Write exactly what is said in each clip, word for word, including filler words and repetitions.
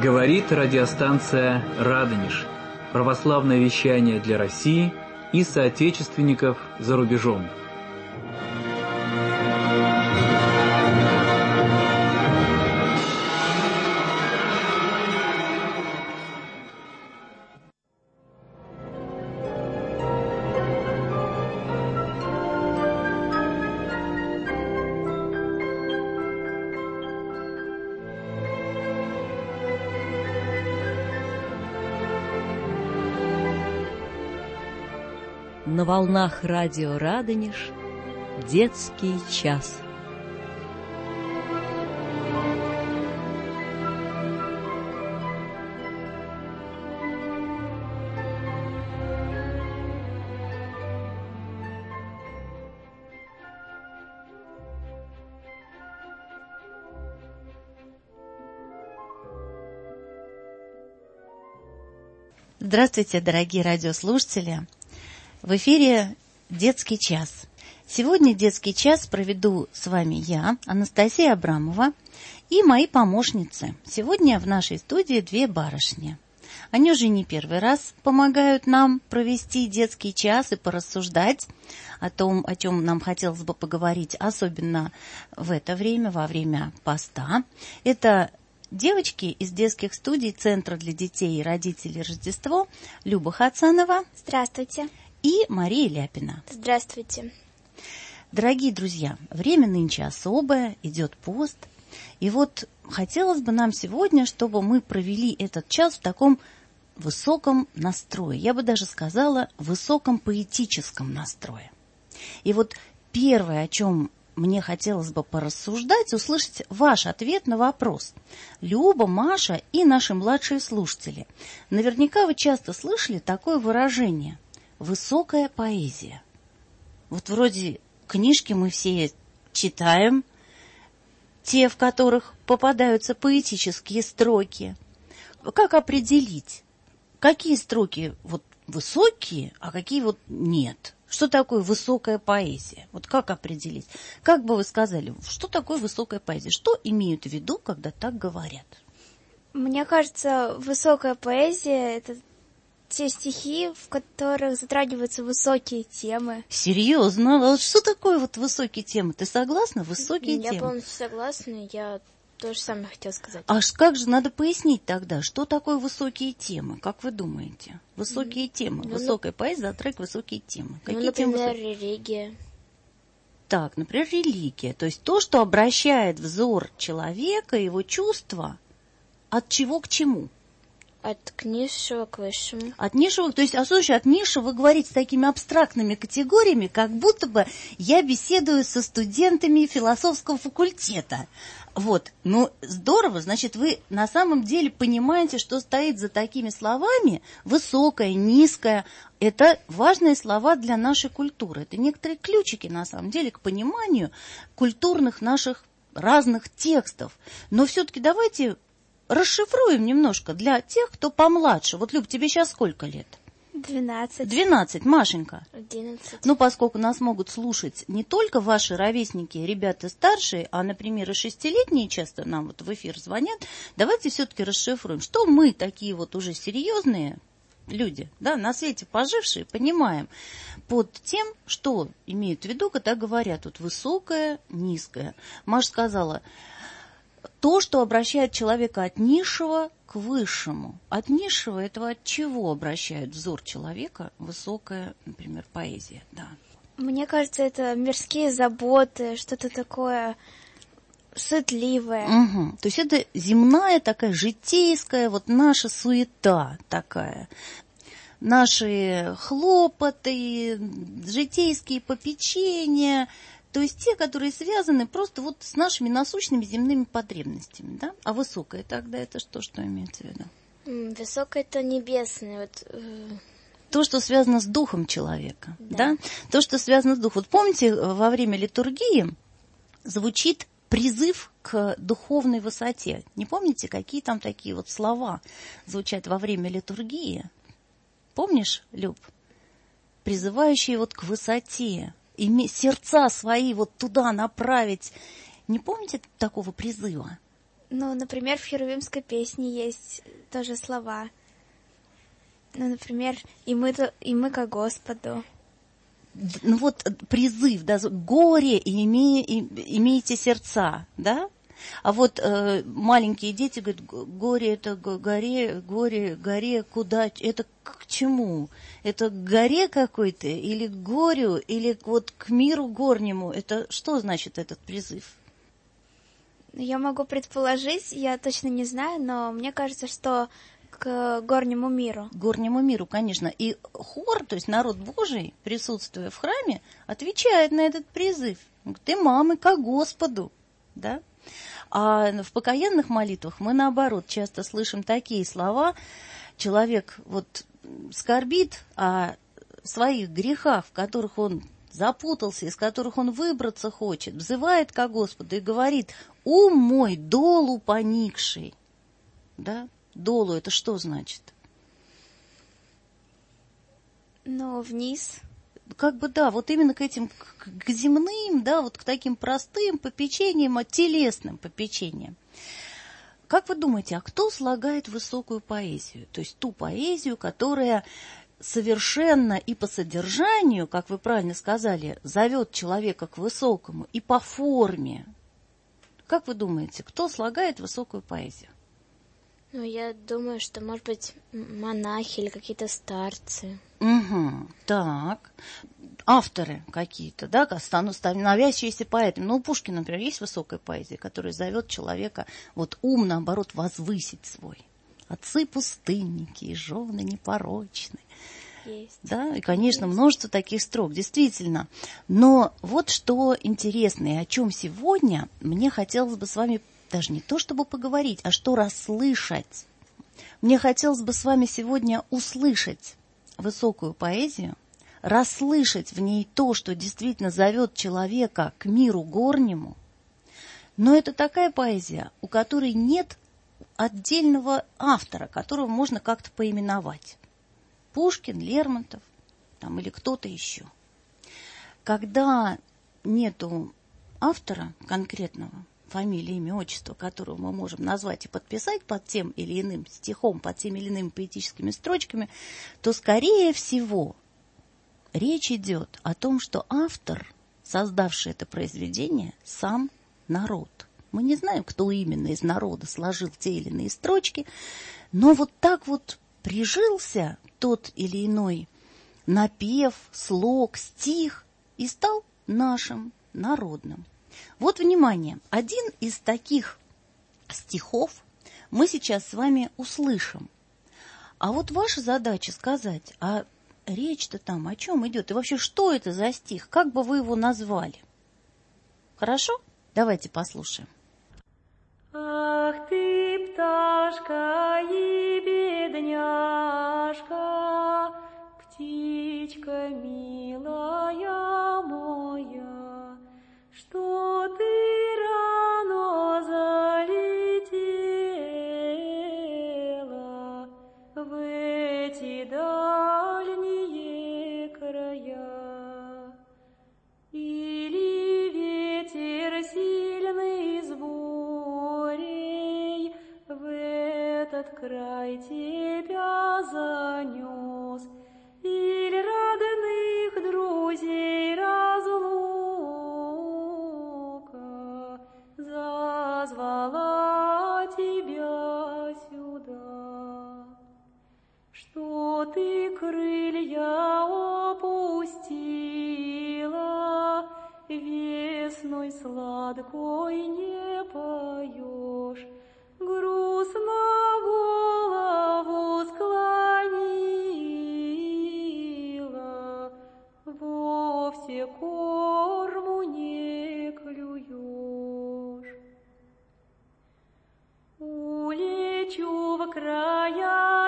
Говорит радиостанция «Радонеж». Православное вещание для России и соотечественников за рубежом. На волнах радио «Радонеж» детский час. Здравствуйте, дорогие радиослушатели! В эфире «Детский час». Сегодня «Детский час» проведу с вами я, Анастасия Абрамова, и мои помощницы. Сегодня в нашей студии две барышни. Они уже не первый раз помогают нам провести детский час и порассуждать о том, о чем нам хотелось бы поговорить, особенно в это время, во время поста. Это девочки из детских студий Центра для детей и родителей Рождество, Люба Хацанова. Здравствуйте. И Мария Ляпина. Здравствуйте. Дорогие друзья, время нынче особое, идет пост. И вот хотелось бы нам сегодня, чтобы мы провели этот час в таком высоком настрое. Я бы даже сказала, высоком поэтическом настрое. И вот первое, о чем мне хотелось бы порассуждать, услышать ваш ответ на вопрос. Люба, Маша и наши младшие слушатели. Наверняка вы часто слышали такое выражение – высокая поэзия. Вот вроде книжки мы все читаем, те, в которых попадаются поэтические строки. Как определить, какие строки вот высокие, а какие вот нет? Что такое высокая поэзия? Вот как определить? Как бы вы сказали, что такое высокая поэзия? Что имеют в виду, когда так говорят? Мне кажется, высокая поэзия – это те стихи, в которых затрагиваются высокие темы. Серьезно? А что такое вот высокие темы? Ты согласна? Высокие я темы? Я полностью согласна, я то же самое хотела сказать. Аж как же надо пояснить тогда, что такое высокие темы? Как вы думаете? Высокие mm. темы. Ну, Высокая ну, поэзия затрагивает высокие темы. Какие ну, например, темы? религия. Так, например, религия. То есть то, что обращает взор человека, его чувства, от чего к чему? От низшего к высшему. От низшего, то есть, а слушай, от низшего вы говорите с такими абстрактными категориями, как будто бы я беседую со студентами философского факультета. Вот, ну, здорово, значит, вы на самом деле понимаете, что стоит за такими словами высокое, низкое. Это важные слова для нашей культуры. Это некоторые ключики, на самом деле, к пониманию культурных наших разных текстов. Но все-таки давайте расшифруем немножко для тех, кто помладше. Вот, Люб, тебе сейчас сколько лет? Двенадцать. Двенадцать, Машенька? Одиннадцать. Ну, поскольку нас могут слушать не только ваши ровесники, ребята старшие, а, например, и шестилетние часто нам вот в эфир звонят, давайте все-таки расшифруем, что мы такие вот уже серьезные люди, да, на свете пожившие, понимаем под тем, что имеют в виду, когда говорят вот высокое, низкое. Маша сказала, то, что обращает человека от низшего к высшему. От низшего этого от чего обращает взор человека высокая, например, поэзия? Да. Мне кажется, это мирские заботы, что-то такое суетливое. Угу. То есть это земная такая житейская, вот наша суета такая. Наши хлопоты, житейские попечения. То есть те, которые связаны просто вот с нашими насущными земными потребностями, да? А высокое тогда это что, что имеется в виду? Высокое это небесное. Вот, э... То, что связано с духом человека, да. да? То, что связано с духом. Вот помните, во время литургии звучит призыв к духовной высоте. Не помните, какие там такие вот слова звучат во время литургии? Помнишь, Люб? Призывающие вот к высоте. И сердца свои вот туда направить. Не помните такого призыва? Ну, например, в Херувимской песне есть тоже слова. Ну, например, «И мы, и мы ко Господу». Ну вот призыв, да, горе и име, и, имейте сердца, да? А вот э, маленькие дети говорят, горе это горе, горе, горе, куда, это к чему? Это к горе какой-то или к горю, или вот к миру горнему? Это что значит этот призыв? Я могу предположить, я точно не знаю, но мне кажется, что к горнему миру. К горнему миру, конечно. И хор, то есть народ Божий, присутствуя в храме, отвечает на этот призыв. Ты, мамы, ко Господу, да? А в покаянных молитвах мы, наоборот, часто слышим такие слова. Человек вот скорбит о своих грехах, в которых он запутался, из которых он выбраться хочет, взывает ко Господу и говорит: «Ум мой долу поникший». Да? Долу это что значит? Ну, вниз. Как бы да, вот именно к этим, к, к земным, да, вот к таким простым попечениям, а телесным попечениям. Как вы думаете, а кто слагает высокую поэзию? То есть ту поэзию, которая совершенно и по содержанию, как вы правильно сказали, зовет человека к высокому, и по форме. Как вы думаете, кто слагает высокую поэзию? Ну, я думаю, что, может быть, монахи или какие-то старцы. Угу, так. Авторы какие-то, да, становящиеся поэтами. Ну, у Пушкина, например, есть высокая поэзия, которая зовет человека, вот ум, наоборот, возвысить свой. Отцы пустынники и жены непорочны. Есть. Да, и, конечно, есть. множество таких строк, действительно. Но вот что интересно, и о чем сегодня мне хотелось бы с вами даже не то чтобы поговорить, а что расслышать. Мне хотелось бы с вами сегодня услышать высокую поэзию, расслышать в ней то, что действительно зовет человека к миру горнему. Но это такая поэзия, у которой нет отдельного автора, которого можно как-то поименовать. Пушкин, Лермонтов там, или кто-то еще. Когда нету автора конкретного, фамилии, имя, отчество, которого мы можем назвать и подписать под тем или иным стихом, под теми или иными поэтическими строчками, то, скорее всего, речь идет о том, что автор, создавший это произведение, сам народ. Мы не знаем, кто именно из народа сложил те или иные строчки, но вот так вот прижился тот или иной напев, слог, стих и стал нашим, народным. Вот, внимание, один из таких стихов мы сейчас с вами услышим. А вот ваша задача сказать, а речь-то там о чем идет? И вообще, что это за стих? Как бы вы его назвали? Хорошо? Давайте послушаем. Ах ты, пташка и бедняжка, птичка милая моя, что ты рано залетела в эти дальние края. Или ветер сильный с бурей в этот край тебя занес, или родных друзей разлука зазвала тебя сюда. Что ты крылья опустила, весной сладкой не поешь, грустно голову склонила, вовсе корму не клюешь. Улечу в края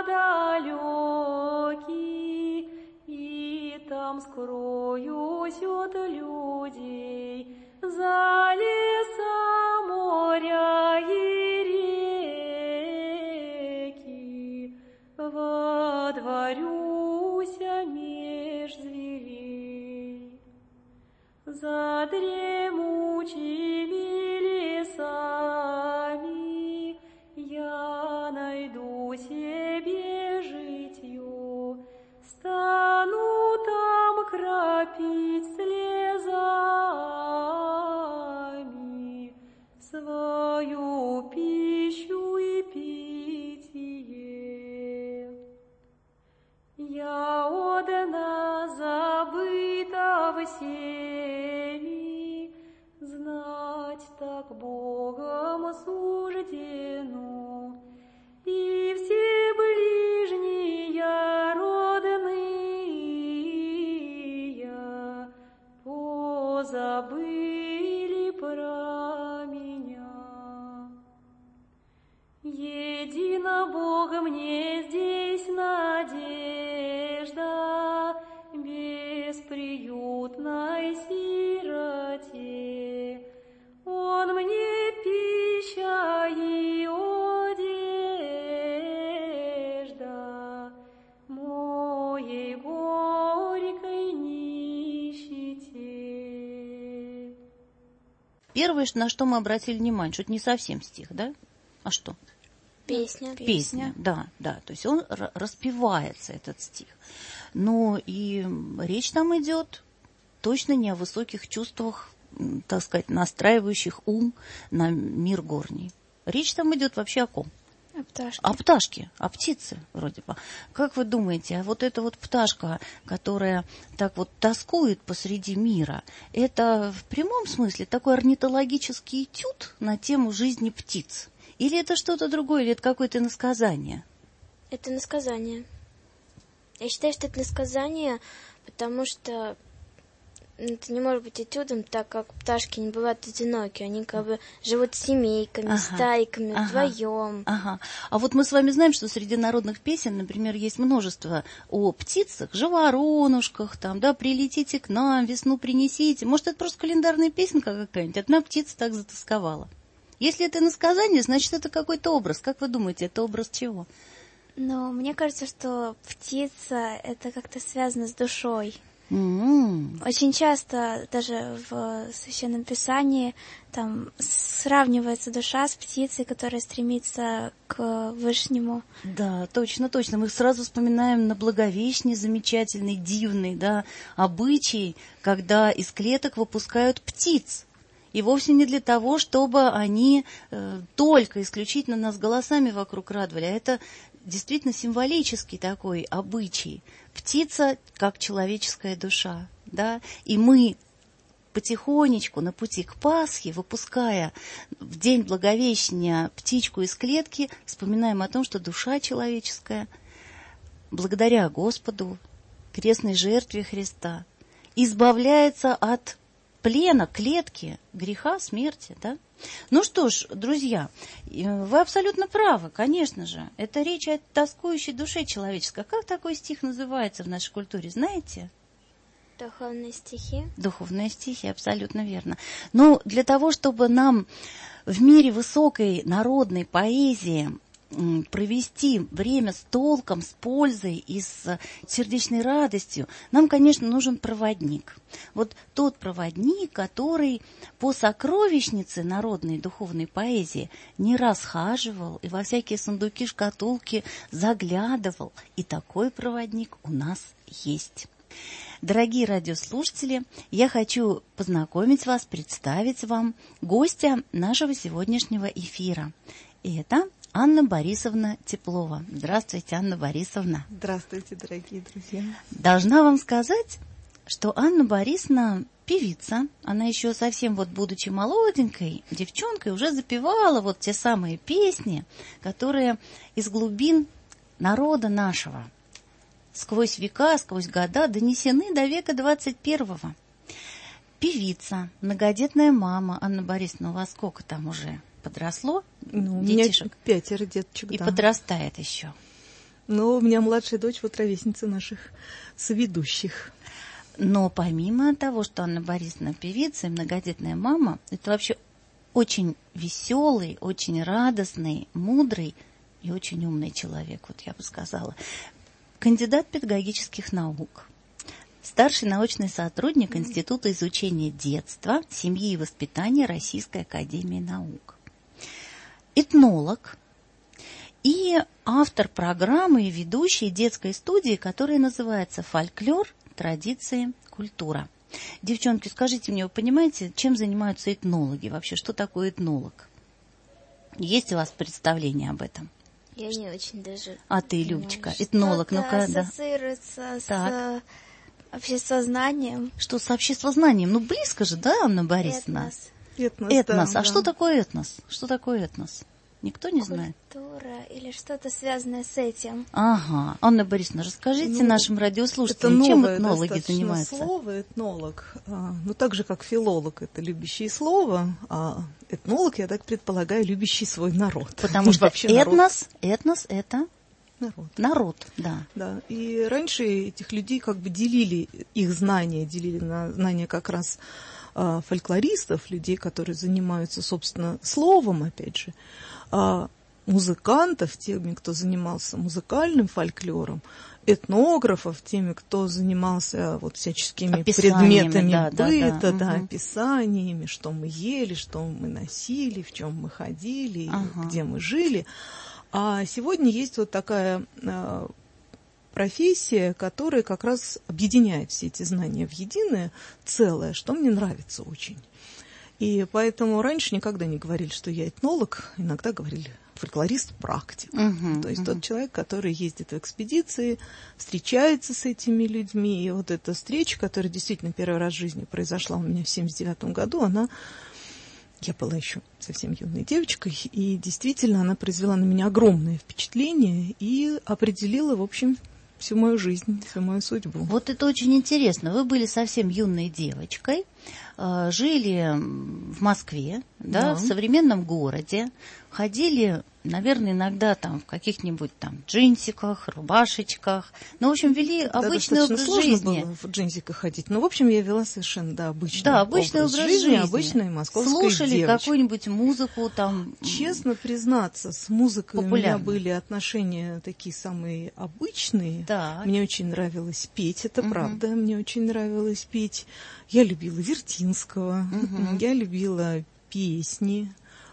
далекие, и там скроюсь от людей, за леса, моря и реки, водворюся меж зверей. За дремучими лесами Богом суждено, и все ближние родные позабыли про меня. Едино Бог мне здесь надежда, бесприютной сироте. Он мне пища и одежда моей горькой нищете. Первое, на что мы обратили внимание, что это не совсем стих, да? А что? Песня. Песня, да, да. То есть он р- распевается, этот стих. Но и речь там идет точно не о высоких чувствах, так сказать, настраивающих ум на мир горний. Речь там идет вообще о ком? О пташке. О пташке, о птице вроде бы. Как вы думаете, а вот эта вот пташка, которая так вот тоскует посреди мира, это в прямом смысле такой орнитологический этюд на тему жизни птиц? Или это что-то другое, или это какое-то иносказание? Это насказание. Я считаю, что это насказание, потому что это не может быть этюдом, так как пташки не бывают одиноки. Они как бы живут семейками, Ага, стайками, ага, вдвоем. Ага. А вот мы с вами знаем, что среди народных песен, например, есть множество о птицах, жаворонушках, там, да, прилетите к нам, весну принесите. Может, это просто календарная песенка какая-нибудь? Одна птица так затасковала. Если это насказание, значит, это какой-то образ. Как вы думаете, это образ чего? Но мне кажется, что птица — это как-то связано с душой. М-м. Очень часто даже в Священном Писании там сравнивается душа с птицей, которая стремится к Вышнему. Да, точно, точно. Мы сразу вспоминаем на Благовещение замечательный, дивный, да, обычай, когда из клеток выпускают птиц. И вовсе не для того, чтобы они э, только исключительно нас голосами вокруг радовали, а это действительно символический такой обычай. Птица как человеческая душа, да, и мы потихонечку на пути к Пасхе, выпуская в день Благовещения птичку из клетки, вспоминаем о том, что душа человеческая, благодаря Господу, крестной жертве Христа, избавляется от плена, клетки, греха, смерти, да? Ну что ж, друзья, вы абсолютно правы, конечно же. Это речь о тоскующей душе человеческой. Как такой стих называется в нашей культуре, знаете? Духовные стихи. Духовные стихи, абсолютно верно. Но для того, чтобы нам в мире высокой народной поэзии провести время с толком, с пользой и с сердечной радостью, нам, конечно, нужен проводник. Вот тот проводник, который по сокровищнице народной духовной поэзии не раз хаживал и во всякие сундуки, шкатулки заглядывал. И такой проводник у нас есть. Дорогие радиослушатели, я хочу познакомить вас, представить вам гостя нашего сегодняшнего эфира. И это Анна Борисовна Теплова. Здравствуйте, Анна Борисовна. Здравствуйте, дорогие друзья. Должна вам сказать, что Анна Борисовна певица. Она еще совсем вот будучи молоденькой девчонкой уже запевала вот те самые песни, которые из глубин народа нашего сквозь века, сквозь года донесены до века двадцать первого. Певица, многодетная мама. Анна Борисовна, у вас сколько там уже подросло? Ну, у детишек? меня пятеро деточек, И да. подрастает еще. Ну, у меня младшая дочь, вот ровесница наших соведущих. Но помимо того, что Анна Борисовна певица и многодетная мама, это вообще очень веселый, очень радостный, мудрый и очень умный человек, вот я бы сказала. Кандидат педагогических наук, старший научный сотрудник Института изучения детства, семьи и воспитания Российской академии наук. Этнолог и автор программы и ведущий детской студии, которая называется «Фольклор, традиции, культура». Девчонки, скажите мне, вы понимаете, чем занимаются этнологи вообще? Что такое этнолог? Есть у вас представление об этом? Я не очень даже. А ты, Любочка, этнолог, ну-ка, да. Ассоциируется Так. с обществознанием. Что с обществознанием? Ну, близко же, да, Анна Борисовна? Этнос. Этнос, Этнос. да, А да. что такое этнос? Что такое этнос? Никто не знает? Культура или что-то связанное с этим. Ага. Анна Борисовна, расскажите Ну, нашим Это радиослушателям, чем новое этнологи достаточно занимаются? слово, этнолог. А, ну, так же, как филолог, это любящий слово, а этнолог, я так предполагаю, любящий свой народ. Потому И что вообще народ. этнос, этнос – это Народ. народ, да. Да, и раньше этих людей как бы делили, их знания делили на знания как раз а, фольклористов, людей, которые занимаются, собственно, словом, опять же, а музыкантов, теми, кто занимался музыкальным фольклором, этнографов, теми, кто занимался вот всяческими Описаниями, предметами да, да, быта, да, да, мгм. описаниями, что мы ели, что мы носили, в чем мы ходили, Ага. где мы жили. А сегодня есть вот такая э, профессия, которая как раз объединяет все эти знания в единое целое, что мне нравится очень. И поэтому раньше никогда не говорили, что я этнолог, иногда говорили фольклорист-практик. Мгм, То есть мгм. тот человек, который ездит в экспедиции, встречается с этими людьми. И вот эта встреча, которая действительно первый раз в жизни произошла у меня в семьдесят девятом году, она... Я была еще совсем юной девочкой, и действительно она произвела на меня огромное впечатление и определила, в общем, всю мою жизнь, всю мою судьбу. Вот это очень интересно. Вы были совсем юной девочкой, э, жили в Москве, да, Да. в современном городе, ходили, наверное, иногда там в каких-нибудь там джинсиках, рубашечках. Ну, в общем, вели Тогда обычный достаточно образ сложно жизни. было в джинсиках ходить. Но, в общем, я вела совершенно, да, обычный, Да, обычный образ, жизни. обычная московская Слушали девочка. какую-нибудь музыку там. Честно признаться, с музыкой Популярно. у меня были отношения такие самые обычные. Так. Мне очень нравилось петь, это Мгм. правда, мне очень нравилось петь. Я любила Вертинского, Мгм. я любила песни,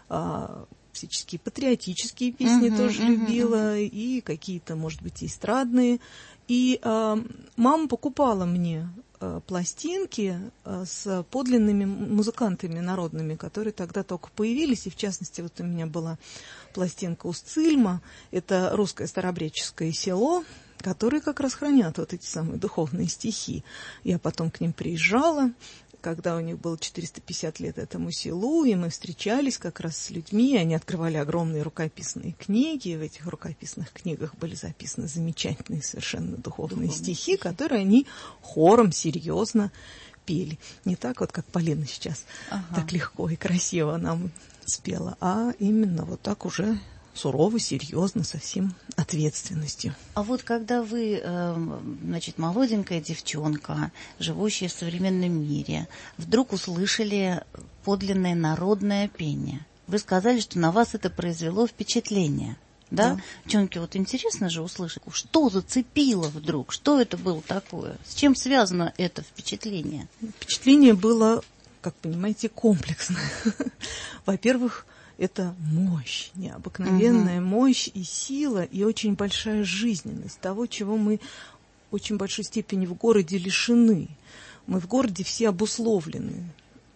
а, всяческие патриотические песни Мгм, тоже мгм, любила, и какие-то, может быть, и эстрадные. И а, мама покупала мне а, пластинки а, с подлинными музыкантами народными, которые тогда только появились. И, в частности, вот у меня была пластинка Устцильма, это русское старообрядческое село, которые как раз хранят вот эти самые духовные стихи. Я потом к ним приезжала, когда у них было четыреста пятьдесят лет этому селу, и мы встречались как раз с людьми, они открывали огромные рукописные книги, и в этих рукописных книгах были записаны замечательные совершенно духовные, духовные стихи, стихи, которые они хором серьезно пели. Не так вот, как Полина сейчас, Ага. так легко и красиво нам спела, а именно вот так уже сурово, серьезно, со всем ответственностью. А вот когда вы, э, значит, молоденькая девчонка, живущая в современном мире, вдруг услышали подлинное народное пение, вы сказали, что на вас это произвело впечатление. Да? Да. Девчонки, вот интересно же услышать, что зацепило вдруг, что это было такое, с чем связано это впечатление? Впечатление было, как понимаете, комплексное. Во-первых, это мощь, необыкновенная Мгм. мощь и сила, и очень большая жизненность того, чего мы в очень большой степени в городе лишены. Мы в городе все обусловлены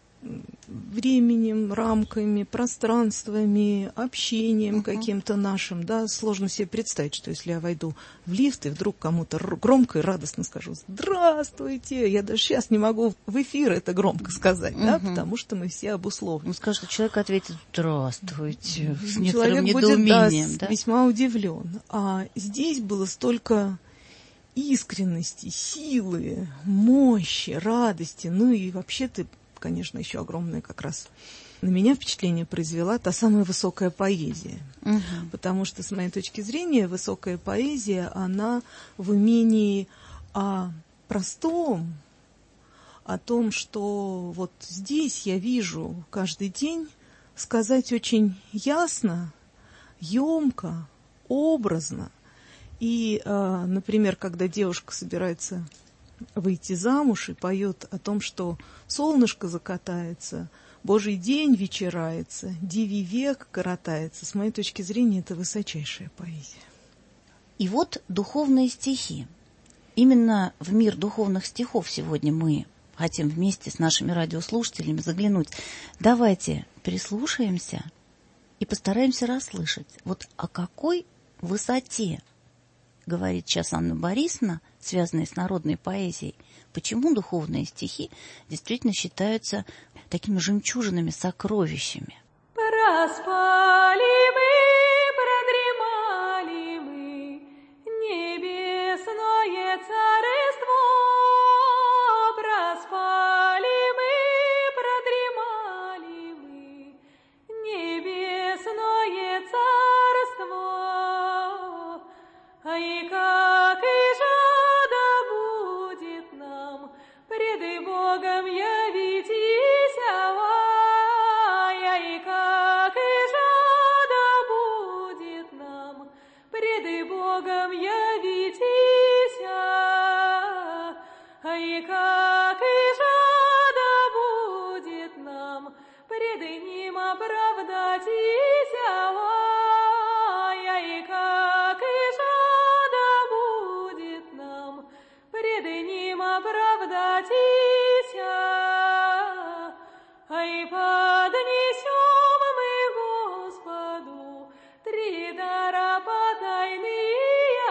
временем, рамками, пространствами, общением Мгм. каким-то нашим. Да, сложно себе представить, что если я войду в лифт и вдруг кому-то р- громко и радостно скажу «Здравствуйте!», я даже сейчас не могу в эфир это громко сказать, да, Мгм. потому что мы все обусловлены. Ну, скажет, что человек ответит «Здравствуйте» с некоторым Человек будет, да, недоумением. с- Да? весьма удивлен. А здесь было столько искренности, силы, мощи, радости, ну и вообще ты, конечно, еще огромное как раз на меня впечатление произвела та самая высокая поэзия. Мгм. Потому что, с моей точки зрения, высокая поэзия, она в умении о простом, о том, что вот здесь я вижу каждый день, сказать очень ясно, емко, образно. И, э, например, когда девушка собирается выйти замуж и поет о том, что солнышко закатается, Божий день вечерается, диви век коротается, с моей точки зрения, это высочайшая поэзия. И вот духовные стихи. Именно в мир духовных стихов сегодня мы хотим вместе с нашими радиослушателями заглянуть. Давайте прислушаемся и постараемся расслышать, вот о какой высоте говорит сейчас Анна Борисовна, связанная с народной поэзией, почему духовные стихи действительно считаются такими жемчужинами, сокровищами. Проспали мы, продремали мы, небесное царство. Проспали мы, продремали мы, небесное царство. Ай, как и жада будет нам пред Богом явитесь, ай, как и жада будет нам пред Богом явитесь, ай, как и жада будет нам пред Ним оправдатись, ай, как и жада будет нам пред Ним оправдатись, ай, поднесем мы Господу три дара потайные,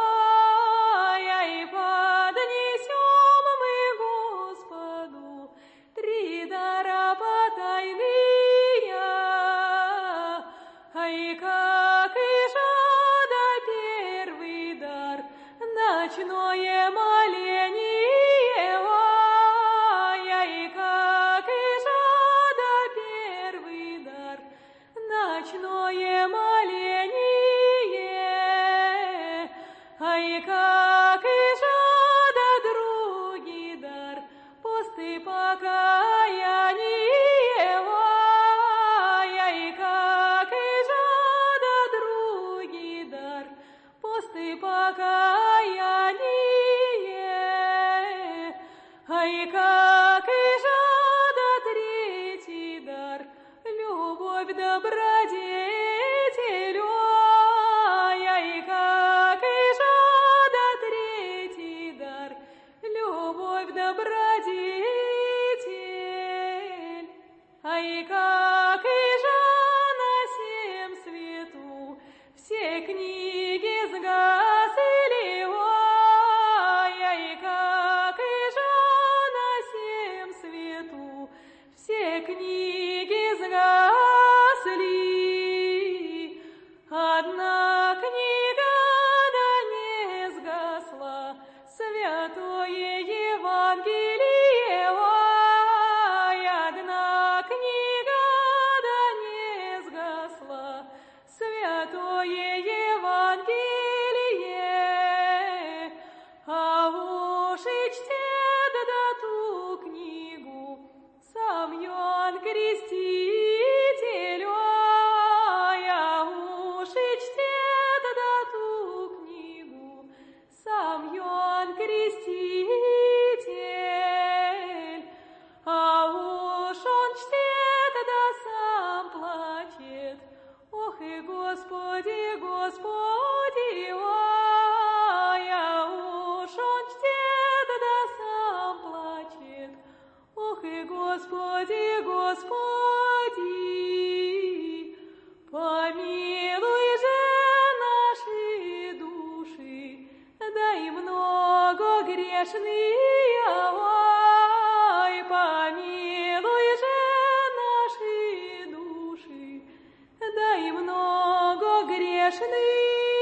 ай, поднесем мы Господу три дара потайные, ай, как и жада первый дар, ночное моление, ай, как и жада первый дар, ночное моление, ай, как и жада другий дар, пост и покаяние, ай, как и жада другий дар, пост и покаяние, ай, как и жада третий дар, любовь добродетелю, ай, как и жада третий дар, любовь добродетель, ай, как и жана всем свету все книги сгасли, ай, как и жана всем свету все книги сгасли, одна книга да не сгасла, святое Евангелие, ай, одна книга да не сгасла, святое Евангелие, а уж и чтет да ту книгу сам Иоанн Креститель, ай, а уж и чтет да ту книгу сам Иоанн Креститель, а уж он чтет да сам плачет, ох и Господи, Господи, ой, а уж он чтет да сам плачет, ох и Господи, Господи, помилуй же наши души, да и много грешные, ой, помилуй же наши души, да и много грешные.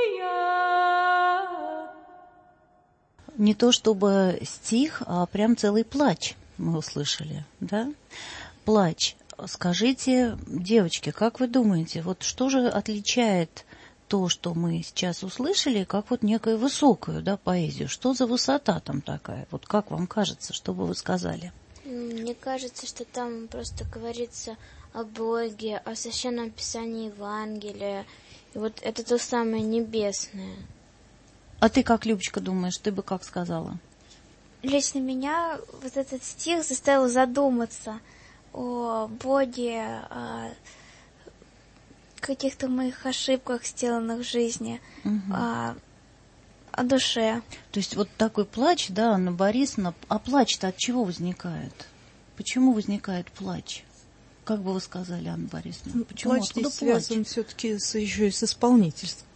Не то чтобы стих, а прям целый плач мы услышали, да? Плач. Скажите, девочки, как вы думаете, вот что же отличает то, что мы сейчас услышали, как вот некую высокую, да, поэзию? Что за высота там такая? Вот как вам кажется, что бы вы сказали? Мне кажется, что там просто говорится о Боге, о Священном Писании Евангелия. И вот это то самое небесное. А ты как, Любочка, думаешь, ты бы как сказала? Лично меня вот этот стих заставил задуматься о Боге, о каких-то моих ошибках, сделанных в жизни, угу. о, о душе. То есть вот такой плач, да, Анна Борисовна, а плач-то от чего возникает? Почему возникает плач? Как бы вы сказали, Анна Борисовна? Почему? Плач здесь связан все-таки с, еще и с исполнительством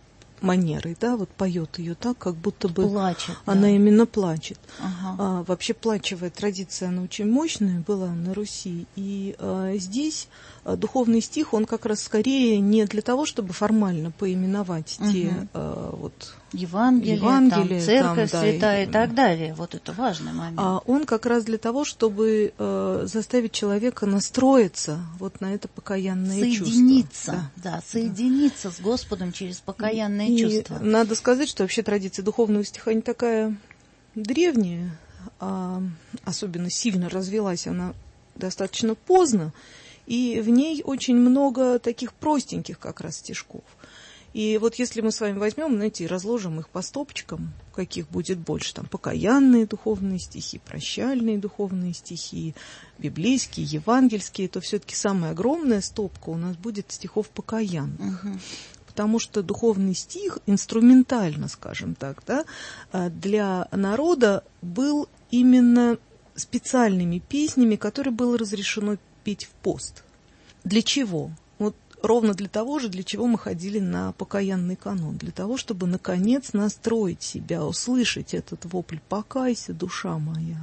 манерой, да, вот поет ее так, как будто бы плачет, она да. именно плачет. Ага. А, вообще плачевая традиция, она очень мощная была на Руси, и а, здесь а, духовный стих, он как раз скорее не для того, чтобы формально поименовать угу. те а, вот Евангелие, Евангелие, там, церковь там, да, святая и, и так далее. Вот это важный момент. А он как раз для того, чтобы э, заставить человека настроиться вот на это покаянное соединиться, чувство. Соединиться, да, да, соединиться да. с Господом через покаянное и чувство. Надо сказать, что вообще традиция духовного стиха не такая древняя, а особенно сильно развилась она достаточно поздно, и в ней очень много таких простеньких как раз стишков. И вот если мы с вами возьмем, знаете, и разложим их по стопочкам, каких будет больше, там, покаянные духовные стихи, прощальные духовные стихи, библейские, евангельские, то все-таки самая огромная стопка у нас будет стихов покаянных. Угу. Потому что духовный стих, инструментально, скажем так, да, для народа был именно специальными песнями, которые было разрешено петь в пост. Для чего? Вот ровно для того же, для чего мы ходили на покаянный канон, для того, чтобы, наконец, настроить себя, услышать этот вопль «Покайся, душа моя,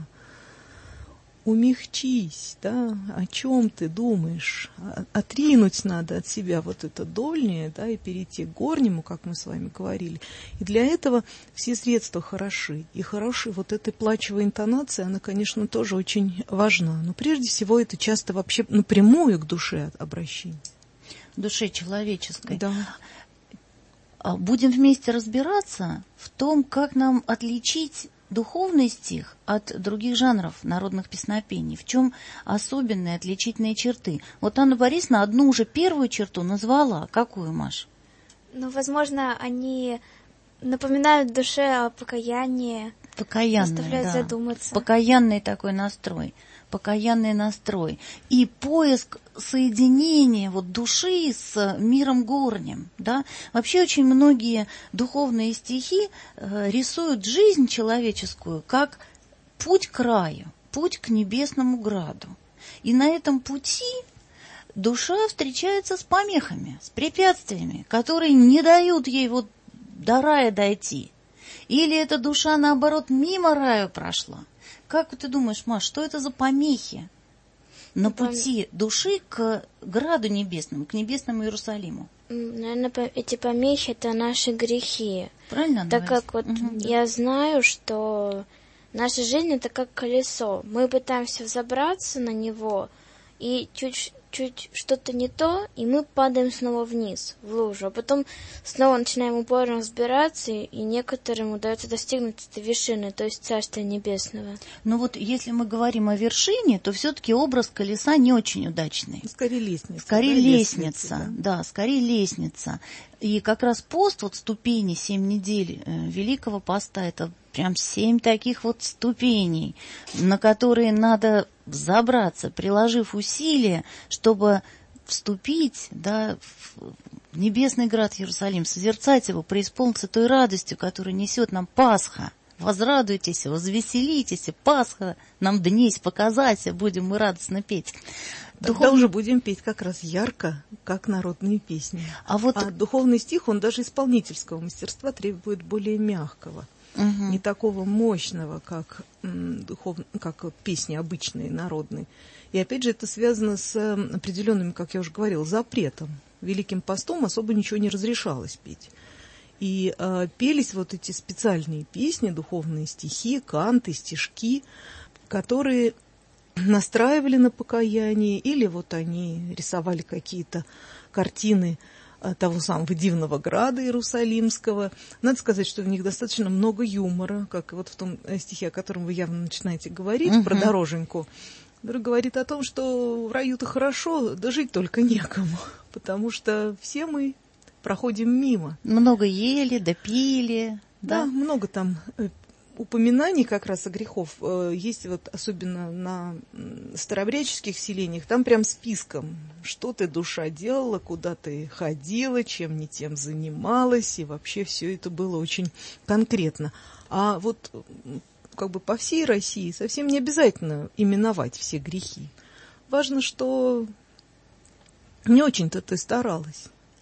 умягчись, да, о чем ты думаешь?» Отринуть надо от себя вот это дольнее, да, и перейти к горнему, как мы с вами говорили. И для этого все средства хороши. И хороши вот эта плачевая интонация, она, конечно, тоже очень важна. Но прежде всего это часто вообще напрямую к душе обращение. Душе человеческой. Да. Будем вместе разбираться в том, как нам отличить духовный стих от других жанров народных песнопений. В чем особенные отличительные черты? Вот Анна Борисовна одну уже первую черту назвала. Какую, Маш? Ну, возможно, они напоминают душе о покаянии. Покаянный, заставляют да. задуматься. Покаянный такой настрой. Покаянный настрой. И поиск соединения вот души с миром горним. Да? Вообще очень многие духовные стихи э, рисуют жизнь человеческую как путь к раю, путь к небесному граду. И на этом пути душа встречается с помехами, с препятствиями, которые не дают ей вот до рая дойти. Или эта душа, наоборот, мимо рая прошла. Как ты думаешь, Маш, что это за помехи на пути души к граду небесному, к небесному Иерусалиму? Наверное, эти помехи — это наши грехи. Правильно? Так как вот угу, я да. знаю, что наша жизнь — это как колесо. Мы пытаемся взобраться на него, и чуть чуть что-то не то, и мы падаем снова вниз, в лужу. А потом снова начинаем упорно взбираться, и некоторым удается достигнуть этой вершины, то есть Царствия Небесного. Но вот если мы говорим о вершине, то все-таки образ колеса не очень удачный. Скорее лестница. Скорее да, лестница, лестница, да? да, скорее лестница. И как раз пост, вот ступени, семь недель э, Великого Поста, это прям семь таких вот ступеней, на которые надо взобраться, приложив усилия, чтобы вступить, да, в небесный град Иерусалим, созерцать его, преисполниться той радостью, которую несет нам Пасха. Возрадуйтесь, возвеселитесь, Пасха нам днесь показать, будем мы радостно петь. Тогда Духовный... уже будем петь как раз ярко, как народные песни. А, вот... а духовный стих, он даже исполнительского мастерства требует более мягкого. Угу. Не такого мощного, как, м, духов... как вот, песни обычные, народные. И опять же это связано с определенным, как я уже говорила, запретом. Великим постом особо ничего не разрешалось петь. И э, пелись вот эти специальные песни, духовные стихи, канты, стишки, которые настраивали на покаяние, или вот они рисовали какие-то картины того самого дивного града Иерусалимского. Надо сказать, что в них достаточно много юмора, как вот в том стихе, о котором вы явно начинаете говорить, uh-huh. про дороженьку, который говорит о том, что в раю-то хорошо, да жить только некому, потому что все мы проходим мимо. Много ели, да пили. Да, да много там упоминаний как раз о грехов. Есть вот особенно на старообрядческих селениях, там прям списком, что ты, душа, делала, куда ты ходила, чем не тем занималась, и вообще все это было очень конкретно. А вот как бы по всей России совсем не обязательно именовать все грехи. Важно, что не очень-то ты старалась.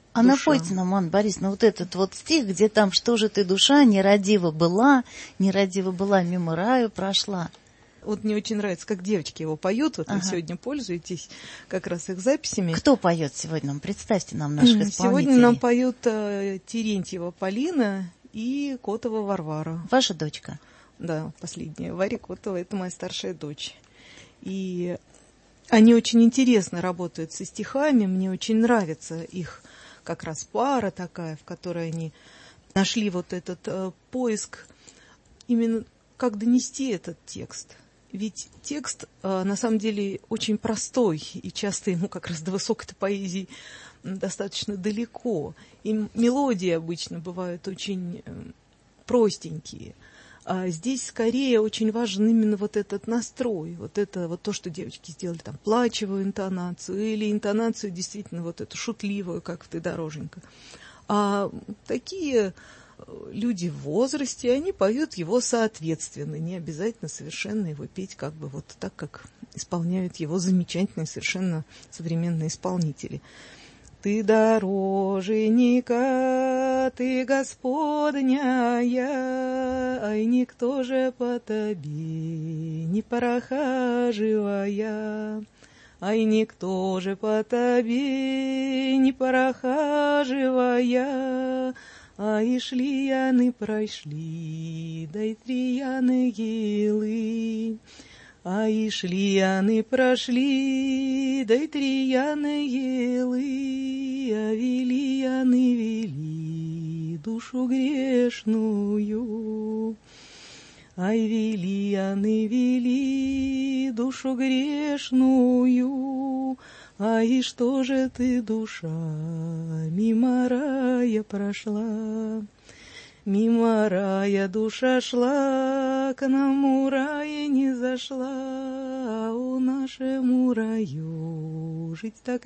А душа. напойте нам, Анна Борисовна, вот этот вот стих, где там «Что же ты, душа, нерадива была, нерадива была, мимо раю прошла». Вот мне очень нравится, как девочки его поют. Вот Ага. вы сегодня пользуетесь как раз их записями. Кто поет сегодня? Представьте нам наших исполнителей. Сегодня нам поют э, Терентьева Полина и Котова Варвара. Ваша дочка? Да, последняя. Варя Котова — это моя старшая дочь. И они очень интересно работают со стихами. Мне очень нравится их как раз пара такая, в которой они нашли вот этот э, поиск, именно как донести этот текст. Ведь текст э, на самом деле очень простой, и часто ему как раз до высокой поэзии достаточно далеко. И мелодии обычно бывают очень э, простенькие. А здесь скорее очень важен именно вот этот настрой, вот это вот то, что девочки сделали, там, плачевую интонацию или интонацию действительно вот эту шутливую, как в «Ты, дороженька». А такие люди в возрасте, они поют его соответственно, не обязательно совершенно его петь как бы вот так, как исполняют его замечательные совершенно современные исполнители. Ты дороженька, ты господняя, ай, никто же по тебе не прохаживая, ай, никто же по тебе не прохаживая, ай, шли яны прошли, дай три яны гилы. Ай, шли яны прошли, дай три яны елы, а вели яны вели душу грешную. Ай, вели яны вели душу грешную, ай, что же ты, душа, мимо рая прошла? Мимо рая душа шла, к нам рая не зашла, а у нашему раю жить так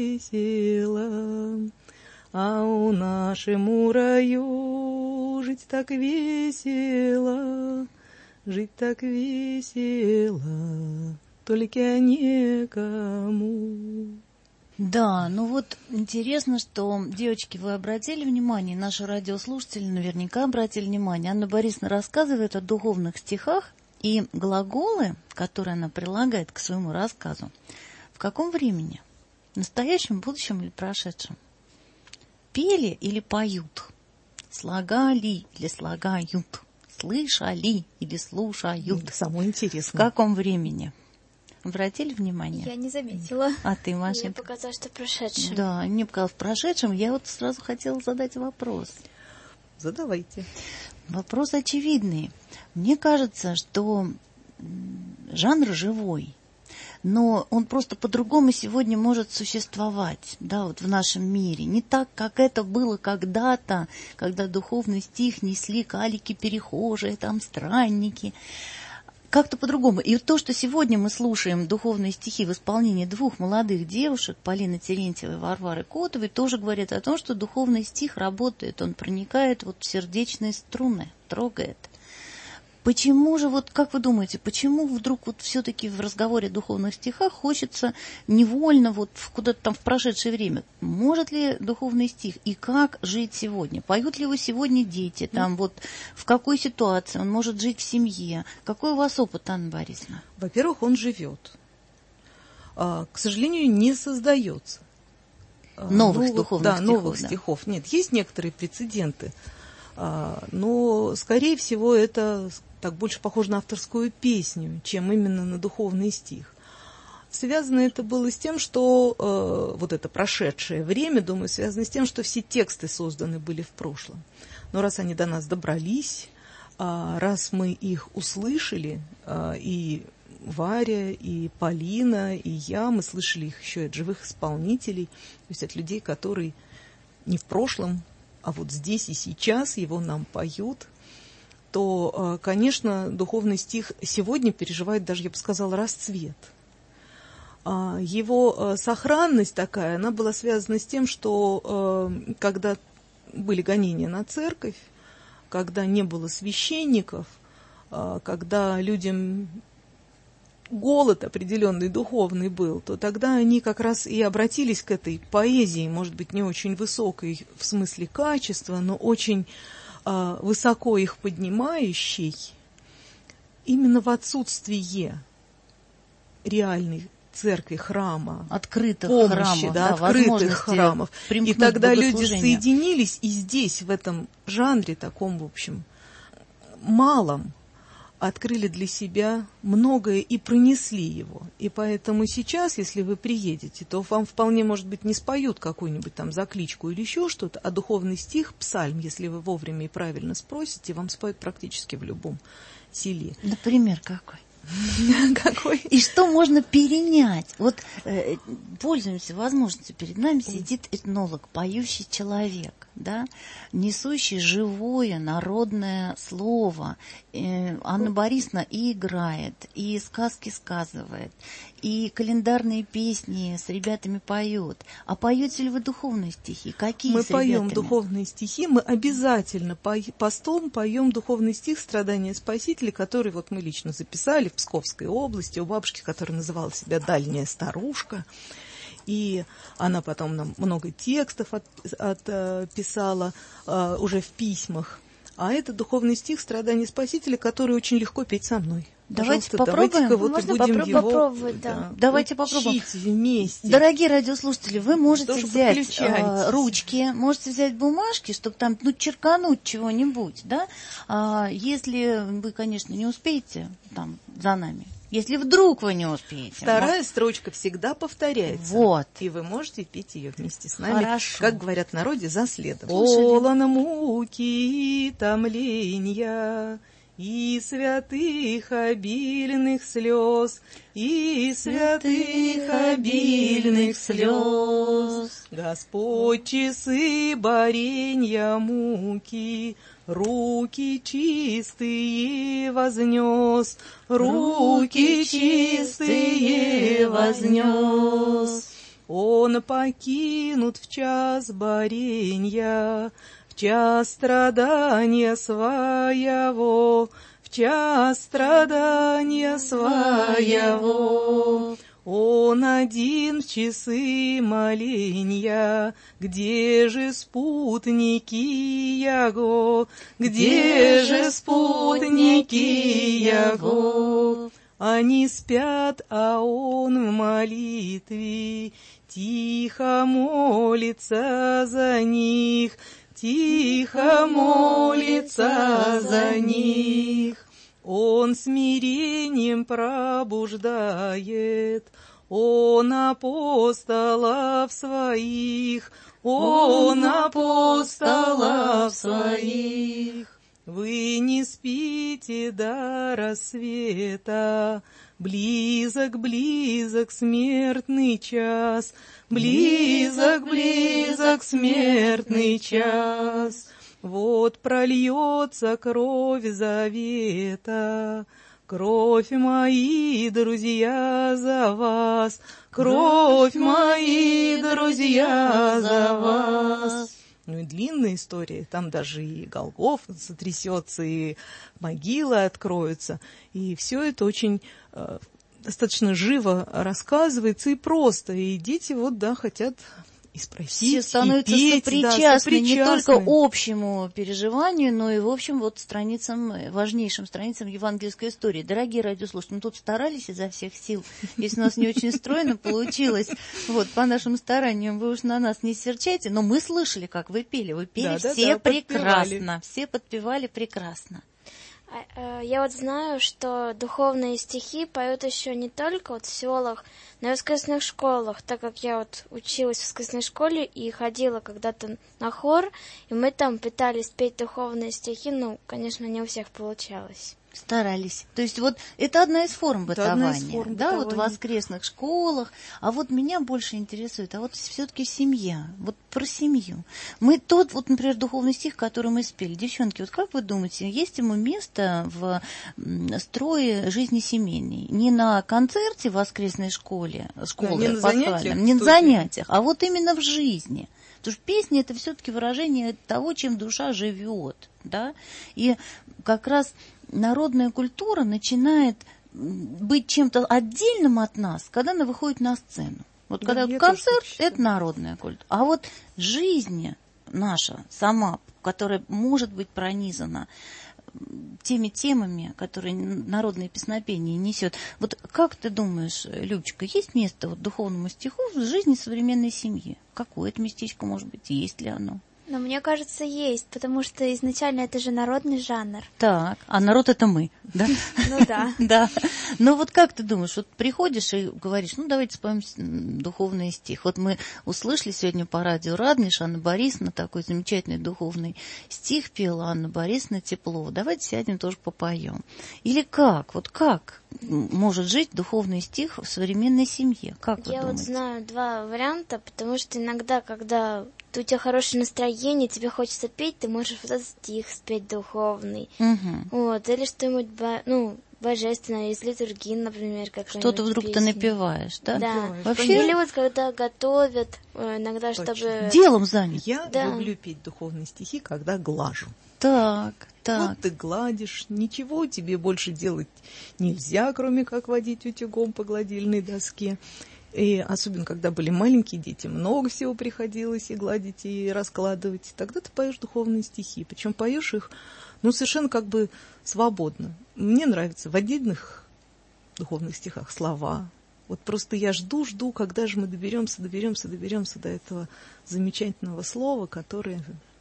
весело, а у нашему раю жить так весело, жить так весело, только некому. Да, ну вот интересно, что, девочки, вы обратили внимание, наши радиослушатели наверняка обратили внимание, Анна Борисовна рассказывает о духовных стихах, и глаголы, которые она прилагает к своему рассказу, в каком времени? Настоящем, будущем или прошедшем? Пели или поют? Слагали или слагают? Слышали или слушают? Самое интересное. В каком времени? Обратили внимание? Я не заметила. А ты, Маша? Мне показалось, что прошедшем. Да, мне показалось в прошедшем. Я вот сразу хотела задать вопрос. Задавайте. Вопрос очевидный. Мне кажется, что жанр живой, но он просто по-другому сегодня может существовать, да, вот в нашем мире. Не так, как это было когда-то, когда духовный стих несли калики-перехожие, там странники. Как-то по-другому. И то, что сегодня мы слушаем духовные стихи в исполнении двух молодых девушек, Полины Терентьевой и Варвары Котовой, тоже говорит о том, что духовный стих работает, он проникает вот в сердечные струны, трогает. Почему же, вот как вы думаете, почему вдруг вот все-таки в разговоре о духовных стихах хочется невольно вот куда-то там в прошедшее время? Может ли духовный стих и как жить сегодня? Поют ли его сегодня дети? Там вот в какой ситуации он может жить в семье? Какой у вас опыт, Анна Борисовна? Во-первых, он живет. А, к сожалению, не создается. Новых новых, духовных да, стихов. Новых да. стихов. Нет, есть некоторые прецеденты. А, но, скорее всего, это так больше похоже на авторскую песню, чем именно на духовный стих. Связано это было с тем, что э, вот это прошедшее время, думаю, связано с тем, что все тексты созданы были в прошлом. Но раз они до нас добрались, э, раз мы их услышали, э, и Варя, и Полина, и я, мы слышали их еще и от живых исполнителей, то есть от людей, которые не в прошлом, а вот здесь и сейчас его нам поют, то, конечно, духовный стих сегодня переживает даже, я бы сказала, расцвет. Его сохранность такая, она была связана с тем, что когда были гонения на церковь, когда не было священников, когда людям голод определенный духовный был, то тогда они как раз и обратились к этой поэзии, может быть, не очень высокой в смысле качества, но очень э, высоко их поднимающей, именно в отсутствие реальной церкви, храма, открытых помощи, храмов, да, да, открытых храмов. И тогда люди соединились, и здесь, в этом жанре таком, в общем, малом, открыли для себя многое и пронесли его. И поэтому сейчас, если вы приедете, то вам вполне, может быть, не споют какую-нибудь там закличку или еще что-то, а духовный стих, псальм, если вы вовремя и правильно спросите, вам споют практически в любом селе. Например, какой? Какой? И что можно перенять? Вот э, пользуемся возможностью. Перед нами сидит этнолог, поющий человек, да, несущий живое народное слово. Э, Анна Борисовна и играет, и сказки сказывает, и календарные песни с ребятами поет. А поете ли вы духовные стихи? Какие мы с ребятами? поем духовные стихи, мы обязательно по, постом поем духовный стих «Страдания Спасителя», который вот мы лично записали в Псковской области у бабушки, которая называла себя «Дальняя старушка». И она потом нам много текстов отписала от, уже в письмах. А это духовный стих «Страдания Спасителя», который очень легко петь со мной. Давайте Пожалуйста, попробуем. Давайте-ка вот Можно будем попро- его, попробовать, да. да, Давайте попробуем. учить вместе. Дорогие радиослушатели, вы можете Тоже взять э, подключайтесь. ручки, можете взять бумажки, чтобы там, ну, черкануть чего-нибудь, да? А, если вы, конечно, не успеете там за нами, если вдруг вы не успеете. Вторая может... строчка всегда повторяется. Вот. И вы можете петь ее вместе с нами, Хорошо. как говорят в народе, за следом. Слушали. Полон муки и томления, и святых обильных слез, и святых обильных слез. Господь часы боренья муки, руки чистые вознес, руки чистые вознес. Он покинут в час боренья, в час страдания своего, в час страдания своего. Он один в часы моления, где же спутники Яго, где же спутники Яго? Они спят, а он в молитве тихо молится за них, тихо молится за них. Он смирением пробуждает, он апостолов своих, он апостолов своих. Вы не спите до рассвета, близок, близок смертный час, близок, близок смертный час. Вот прольется кровь завета, кровь, мои друзья, за вас, кровь, мои друзья, за вас. Ну и длинная история, там даже и Голгофа сотрясется, и могилы откроются, и все это очень э, достаточно живо рассказывается и просто, и дети вот, да, хотят и спросить, все становятся и петь, сопричастны, да, не только общему переживанию, но и, в общем, вот страницам, важнейшим страницам евангельской истории. Дорогие радиослушатели, мы тут старались изо всех сил, если у нас не очень стройно получилось, вот, по нашим стараниям, вы уж на нас не серчайте, но мы слышали, как вы пели, вы пели да, все да, да, прекрасно, подпевали. все подпевали прекрасно. Я вот знаю, что духовные стихи поют еще не только вот в селах, но и в воскресных школах, так как я вот училась в воскресной школе и ходила когда-то на хор, и мы там пытались петь духовные стихи, ну, конечно, не у всех получалось. Старались. То есть вот это одна из форм бытования, из форм да, бытования. вот в воскресных школах. А вот меня больше интересует, а вот все-таки семья, вот про семью. Мы тот, вот, например, духовный стих, который мы спели. Девчонки, вот как вы думаете, есть ему место в строе жизни семейной? Не на концерте в воскресной школе, школы, не на занятиях, не на занятиях, а вот именно в жизни. Потому что песня — это все-таки выражение того, чем душа живет, да, и как раз народная культура начинает быть чем-то отдельным от нас, когда она выходит на сцену. Вот Да, когда я концерт – тоже это народная культура. А вот жизнь наша сама, которая может быть пронизана теми темами, которые народное песнопение несет. Вот как ты думаешь, Любочка, есть место вот духовному стиху в жизни современной семьи? Какое это местечко может быть? Есть ли оно? Но мне кажется, есть, потому что изначально это же народный жанр. Так, а народ это мы, да? Ну да. Да. Но вот как ты думаешь, вот приходишь и говоришь, ну давайте споем духовный стих. Вот мы услышали сегодня по радио Радонеж, Анна Борисовна такой замечательный духовный стих пела, Анна Борисовна Теплова. Давайте сядем тоже попоем. Или как? Вот как может жить духовный стих в современной семье? Как вы Я думаете? вот знаю два варианта, потому что иногда, когда у тебя хорошее настроение, тебе хочется петь, ты можешь вот этот стих спеть духовный. Угу. Вот, или что-нибудь, бо- ну, божественное, из литургии, например, какая-нибудь Что-то вдруг песня. ты напеваешь, да? Да. Напеваешь, Вообще- Или вот когда готовят, э, иногда, Точно. чтобы... Делом занят. Я Да. люблю петь духовные стихи, когда глажу. Так, так. Вот ты гладишь, ничего тебе больше делать нельзя, кроме как водить утюгом по гладильной доске. И особенно, когда были маленькие дети, много всего приходилось и гладить, и раскладывать. Тогда ты поешь духовные стихи. Причем поешь их, ну, совершенно как бы свободно. Мне нравится в отдельных духовных стихах слова. Вот просто я жду, жду, когда же мы доберемся, доберемся, доберемся до этого замечательного слова, которое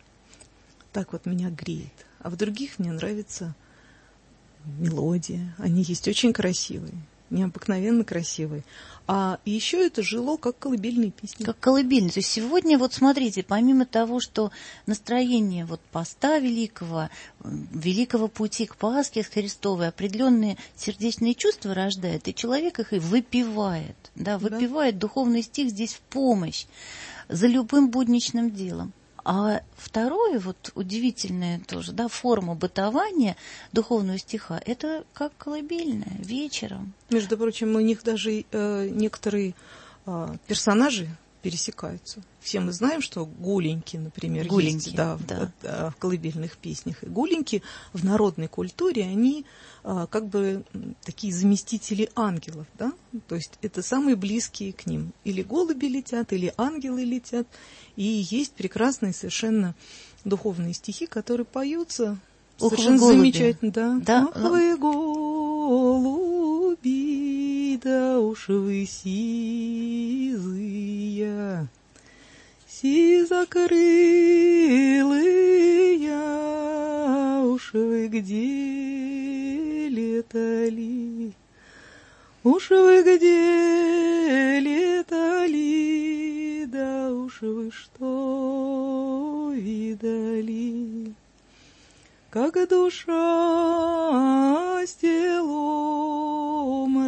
так вот меня греет. А в других мне нравится мелодия. Они есть очень красивые, необыкновенно красивые. А еще это жило как колыбельные песни. Как колыбельный. То есть сегодня, вот смотрите, помимо того, что настроение вот поста великого, великого пути к Пасхе Христовой определенные сердечные чувства рождает, и человек их и выпивает. Да, выпивает да. Духовный стих здесь в помощь за любым будничным делом. А второе, вот удивительная тоже, да, форма бытования духовного стиха, это как колыбельная, вечером. Между прочим, у них даже э, некоторые э, персонажи пересекаются. Все мы знаем, что гуленьки, например, гуленьки, есть да, да. В, в, в колыбельных песнях. И гуленьки в народной культуре, они а, как бы такие заместители ангелов, да? То есть это самые близкие к ним. Или голуби летят, или ангелы летят. И есть прекрасные совершенно духовные стихи, которые поются Ух, совершенно замечательно. Да. Да? Ах, вы голуби, да уж вы сизые, сизокрылые, уж вы где летали, уж вы где летали, да уж вы что видали, как душа с телом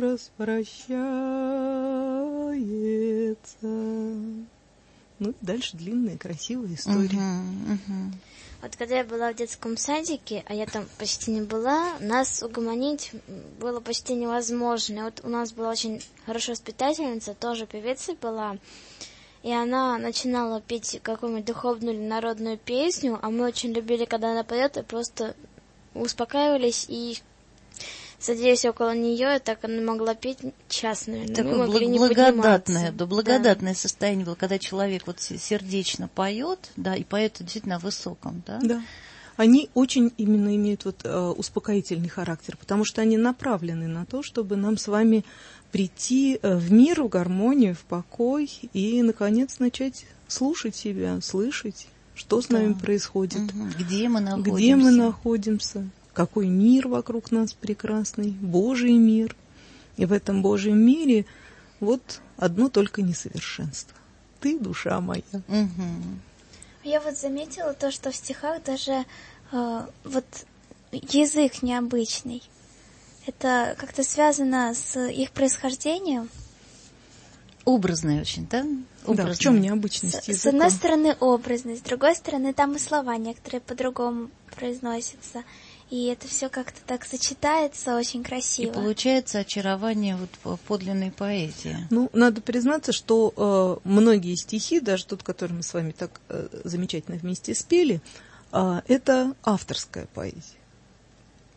распрощается. Ну, дальше длинная, красивая история. Uh-huh, uh-huh. Вот когда я была в детском садике, а я там почти не была, нас угомонить было почти невозможно. Вот у нас была очень хорошая воспитательница, тоже певица была, и она начинала петь какую-нибудь духовную или народную песню, а мы очень любили, когда она поет, и просто успокаивались и садились около нее, и так она могла петь час, наверное. Такое мы не благодатное, да, благодатное да. состояние было, когда человек вот сердечно поет, да, и поет действительно высоком, да? Да. Они очень именно имеют вот э, успокоительный характер, потому что они направлены на то, чтобы нам с вами прийти э, в мир, в гармонию, в покой и, наконец, начать слушать себя, слышать, что с да. нами происходит, угу. где мы находимся. Где мы находимся. Какой мир вокруг нас прекрасный, Божий мир. И в этом Божьем мире вот одно только несовершенство. Ты, душа моя. Угу. Я вот заметила то, что в стихах даже э, вот язык необычный. Это как-то связано с их происхождением. Образный очень, да? Образный. Да, в чем необычность языка? С одной стороны образный, с другой стороны там и слова некоторые по-другому произносятся. И это все как-то так сочетается очень красиво. И получается очарование вот подлинной поэзии. Ну, надо признаться, что э, многие стихи, даже тот, который мы с вами так э, замечательно вместе спели, э, это авторская поэзия.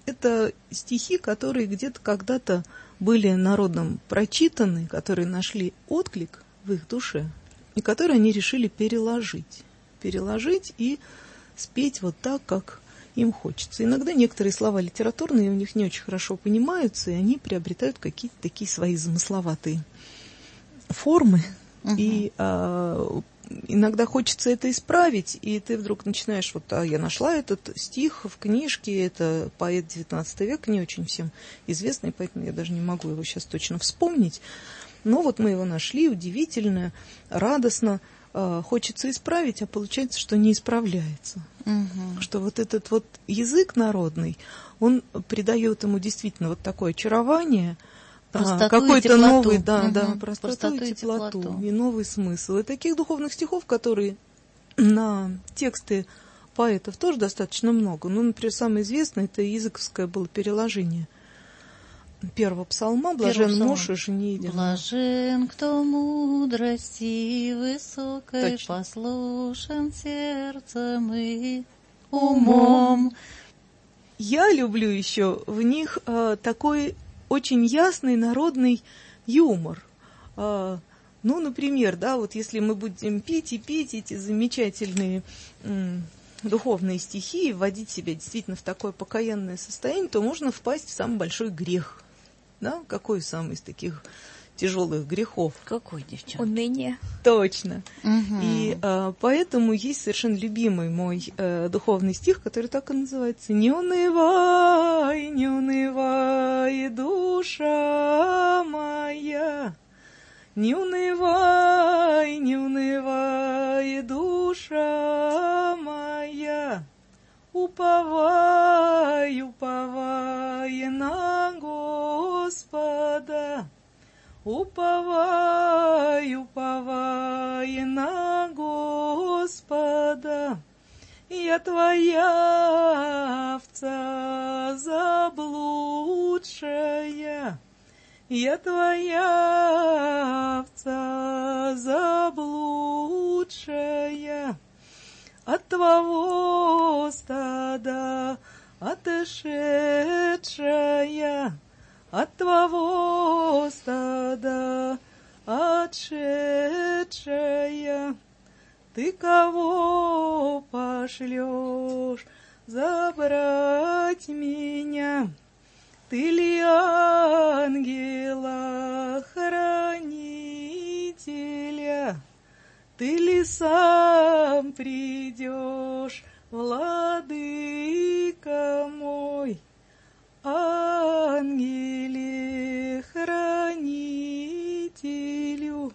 это стихи, которые где-то когда-то были народом прочитаны, которые нашли отклик в их душе, и которые они решили переложить. Переложить и спеть вот так, как им хочется. Иногда некоторые слова литературные у них не очень хорошо понимаются, и они приобретают какие-то такие свои замысловатые формы. Uh-huh. И а, иногда хочется это исправить, и ты вдруг начинаешь, вот, а я нашла этот стих в книжке, это поэт девятнадцатого века, не очень всем известный, поэтому я даже не могу его сейчас точно вспомнить. Но вот мы его нашли, удивительно, радостно, э, хочется исправить, а получается, что не исправляется. Угу. Что вот этот вот язык народный, он придает ему действительно вот такое очарование, а, какой-то новый, да, угу. да, простоту, простоту и теплоту, теплоту, и новый смысл. И таких духовных стихов, которые на тексты поэтов тоже достаточно много. Ну, например, самое известное, это языковское было переложение первого псалма «Блажен муж и жене». Блажен, кто мудрости высокой Точно. Послушен сердцем и умом. Я люблю еще в них а, такой очень ясный народный юмор. А, ну, например, да, вот если мы будем петь и петь эти замечательные м, духовные стихи и вводить себя действительно в такое покаянное состояние, то можно впасть в самый большой грех. Да? Какой самый из таких тяжелых грехов? Какой, девчонка? Уныние. Точно. Угу. И а, поэтому есть совершенно любимый мой а, духовный стих, который так и называется: «Не унывай, не унывай, душа моя, не унывай, не унывай, душа моя, уповай, уповай на Господа, уповай, уповай на Господа, я твоя овца заблудшая, я твоя овца заблудшая, от твоего стада отошедшая, от твоего стада отшедшая. Ты кого пошлешь забрать меня? Ты ли ангела-хранителя? Ты ли сам придешь, владыка мой, ангеле-хранителю?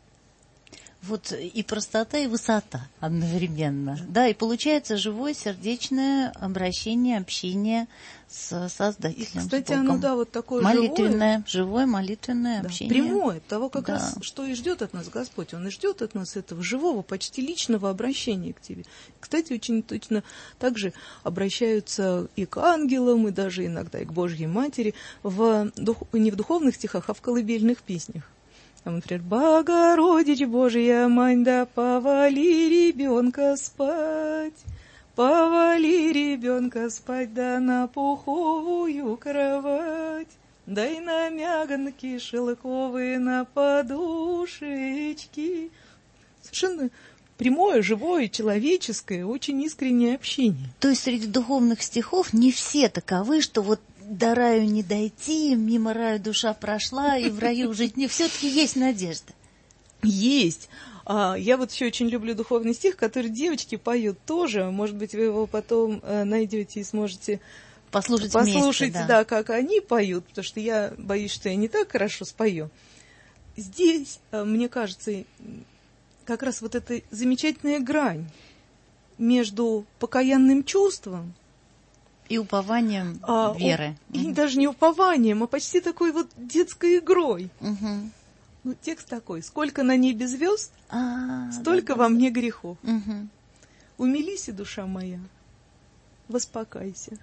Вот и простота, и высота одновременно. Да, и получается живое сердечное обращение, общение с Создателем. И, кстати, оно, да, вот такое молитвенное, живое, живое молитвенное да, общение. Прямое, того как да. раз, что и ждет от нас Господь. Он и ждет от нас этого живого, почти личного обращения к тебе. Кстати, очень точно так же обращаются и к ангелам, и даже иногда и к Божьей Матери, в, не в духовных стихах, а в колыбельных песнях. Там, например, «Богородиce Божия Мань, да повали ребенка спать, повали ребенка спать, да на пуховую кровать, да и на мягонки шелковые, на подушечки». Совершенно прямое, живое, человеческое, очень искреннее общение. То есть среди духовных стихов не все таковы, что вот до раю не дойти, мимо раю душа прошла, и в раю жить не. Все-таки есть надежда. Есть. А, я вот еще очень люблю духовный стих, который девочки поют тоже. Может быть, вы его потом а, найдете и сможете послушать, послушать вместе, да. да, как они поют, потому что я боюсь, что я не так хорошо спою. Здесь, а, мне кажется, как раз вот эта замечательная грань между покаянным чувством и упованием а, веры. И угу. даже не упованием, а почти такой вот детской игрой. Угу. Ну, текст такой: «Сколько на небе звезд, а, столько да, во да. мне грехов. Угу. Умились, душа моя, воспокойся».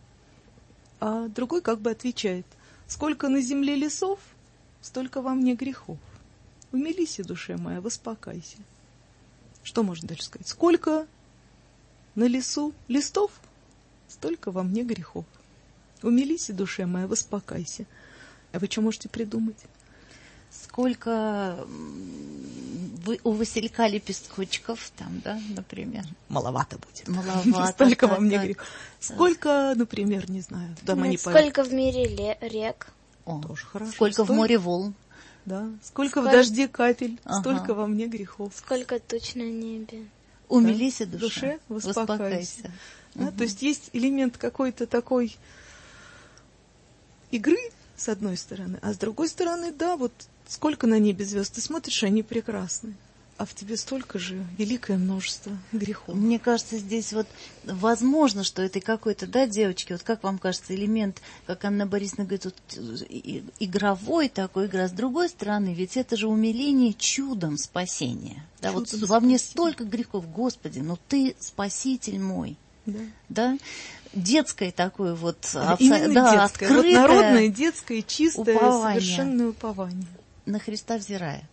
А другой как бы отвечает: «Сколько на земле лесов, столько во мне грехов. Умились, душа моя, воспокойся». Что можно дальше сказать? «Сколько на лесу листов, столько во мне грехов». Умились, душе моя, воспокойся. А вы что можете придумать? Сколько вы, у Василька лепесточков там, да, например? Маловато будет. Маловато. Столько во мне грех. Сколько, например, не знаю. Дома не сколько в мире ле- рек? О, тоже хорошо. Сколько Столько, в море волн? Да. Сколько, Сколько в дожде капель, ага. столько во мне грехов. Сколько туч на небе? Умились, да? душе, душе, воспокойся. воспокойся. Да, угу. То есть есть элемент какой-то такой игры, с одной стороны, а с другой стороны, да, вот сколько на небе звезд, ты смотришь, они прекрасны, а в тебе столько же, великое множество грехов. Мне кажется, здесь вот возможно, что это какой-то, да, девочки, вот как вам кажется, элемент, как Анна Борисовна говорит, вот, игровой такой игра. С другой стороны, ведь это же умиление чудом спасения. Да, Чудом вот спасения. Во мне столько грехов, Господи, ну ты спаситель мой. Да. Да? Детское такое вот, А, абсо... именно да, детское, вот открытое народное, детское, чистое, упование. совершенное упование. На Христа взирая.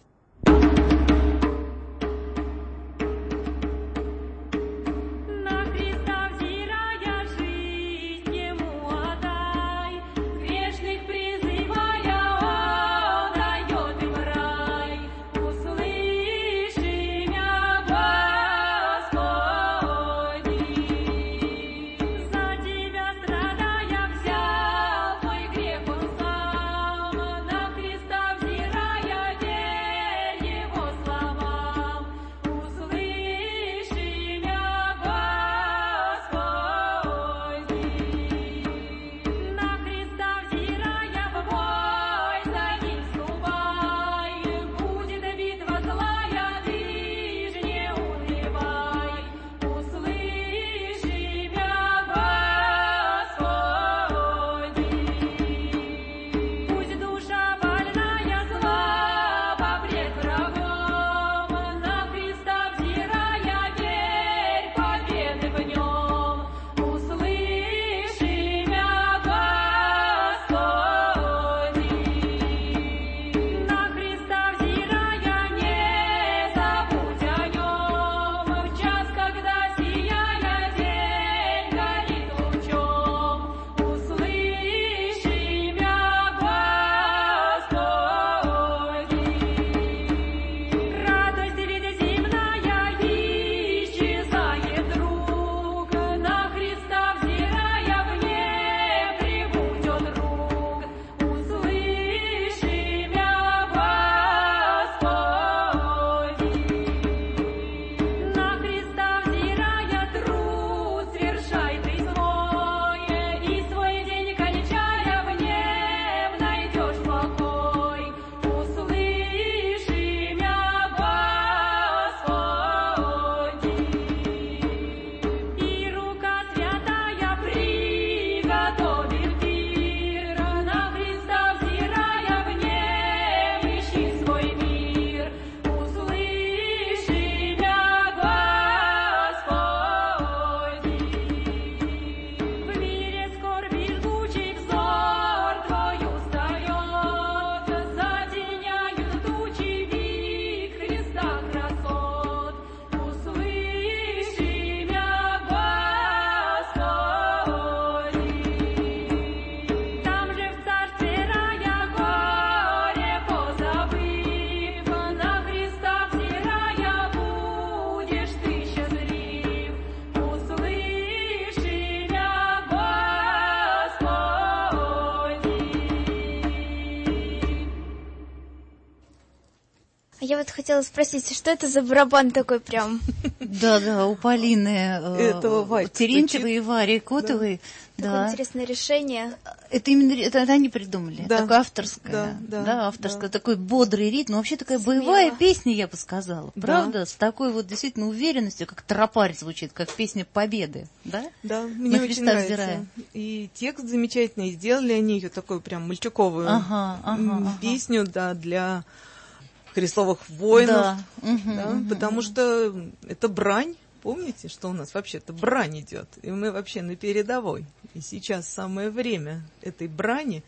Я вот хотела спросить, что это за барабан такой прям? Да-да, у Полины Терентьевой и Вари Котовой. Такое интересное решение. Это именно это они придумали. Да. Такое авторское. Да, да, да, авторское. да. Такой бодрый ритм. Вообще такая Смело. боевая песня, я бы сказала. Да. Правда? С такой вот действительно уверенностью, как тропарь звучит, как песня победы. Да? Да, мне На очень Христа нравится. взирая. И текст замечательный. Сделали они ее такую прям мальчуковую Ага, ага, м, ага. песню, да, для христовых воинов. Да. Мгм, Да, мгм, потому мгм. что это брань. Помните, что у нас вообще-то брань идет, и мы вообще на передовой. И сейчас самое время этой брани.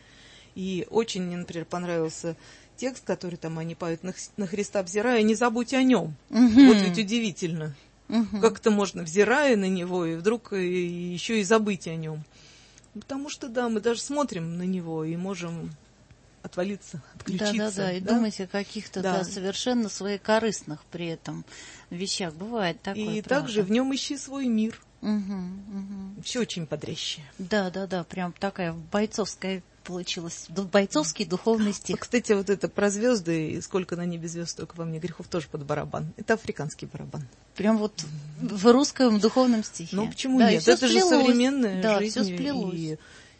И очень мне, например, понравился текст, который там они поют на, на Христа взирая, не забудь о нем. Мгм. Вот ведь удивительно. Мгм. Как-то можно, взирая на него, и вдруг и, и еще и забыть о нем. Потому что, да, мы даже смотрим на него и можем отвалиться, отключиться. Да, да, да, и да? думать о каких-то да. Да, совершенно своекорыстных при этом вещах. Бывает такое, И правда. также в нем ищи свой мир. Угу, угу. Все очень бодрящее. Да, да, да, прям такая бойцовская получилась, бойцовский духовный стих. Кстати, вот это про звезды, и сколько на небе звезд, столько во мне грехов, тоже под барабан. Это африканский барабан. Прям вот в русском духовном стихе. Ну, почему да, нет? Это сплелось. же современная да, жизнь. Все сплелось. И...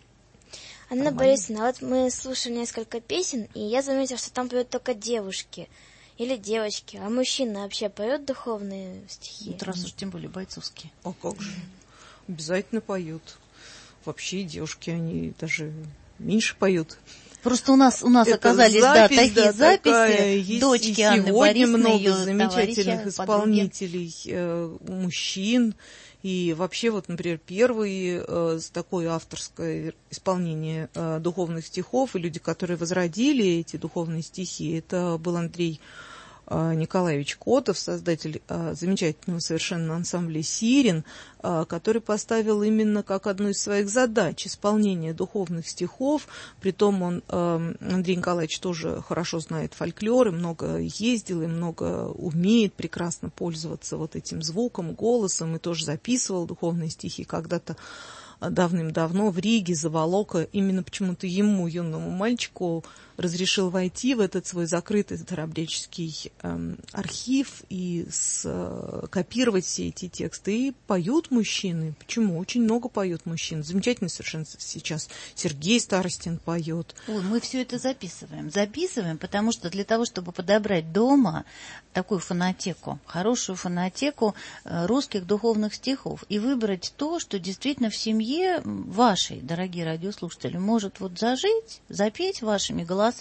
Анна Нормально. Борисовна, вот мы слушали несколько песен, и я заметила, что там поют только девушки или девочки, а мужчины вообще поют духовные стихи? Вот раз уж тем более бойцовские. А как же? Обязательно поют. Вообще девушки, они даже меньше поют. Просто у нас у нас Это оказались запись, да, такие да, записи. такая. Есть Дочки и Анны сегодня Борисовны, много ее замечательных товарища, исполнителей, э, мужчин. И вообще, вот, например, первый э, с такое авторское исполнение э, духовных стихов, и люди, которые возродили эти духовные стихи, это был Андрей э, Николаевич Котов, создатель э, замечательного совершенно ансамбля «Сирен», э, который поставил именно как одну из своих задач исполнение духовных стихов. Притом он, э, Андрей Николаевич, тоже хорошо знает фольклор, и много ездил, и много умеет прекрасно пользоваться вот этим звуком, голосом, и тоже записывал духовные стихи когда-то давным-давно в Риге, Заволока. Именно почему-то ему, юному мальчику, разрешил войти в этот свой закрытый старообрядческий э, архив и с, э, копировать все эти тексты. И поют мужчины. Почему? Очень много поют мужчин. Замечательно совершенно сейчас Сергей Старостин поет. Ой, мы все это записываем. Записываем, потому что для того, чтобы подобрать дома такую фонотеку, хорошую фонотеку э, русских духовных стихов и выбрать то, что действительно в семье вашей, дорогие радиослушатели, может вот зажить, запеть вашими голосами,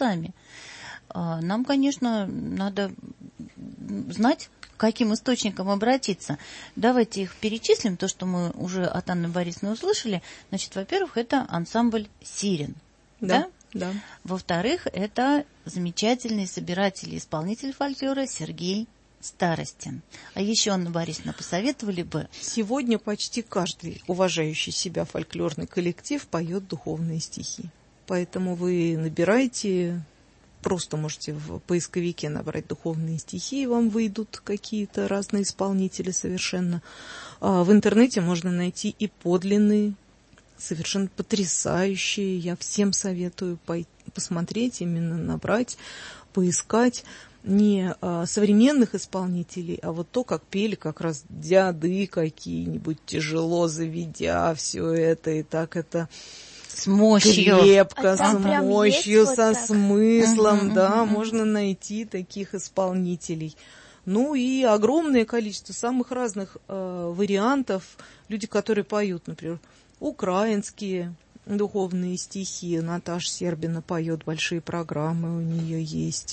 нам, конечно, надо знать, к каким источникам обратиться. Давайте их перечислим, то, что мы уже от Анны Борисовны услышали. Значит, во-первых, это ансамбль «Сирен». Да? Да. Во-вторых, это замечательный собиратель и исполнитель фольклора Сергей Старостин. А еще, Анна Борисовна, посоветовали бы... Сегодня почти каждый уважающий себя фольклорный коллектив поет духовные стихи. Поэтому вы набираете, просто можете в поисковике набрать духовные стихи, и вам выйдут какие-то разные исполнители совершенно. А в интернете можно найти и подлинные, совершенно потрясающие. Я всем советую посмотреть, именно набрать, поискать не а, современных исполнителей, а вот то, как пели как раз дяды какие-нибудь, тяжело заведя все это, и так это... С мощью. Крепко, А с мощью, вот со так? смыслом, Мгм, да, мгм. можно найти таких исполнителей. Ну и огромное количество самых разных э, вариантов. Люди, которые поют, например, украинские духовные стихи. Наташа Сербина поет, большие программы у нее есть.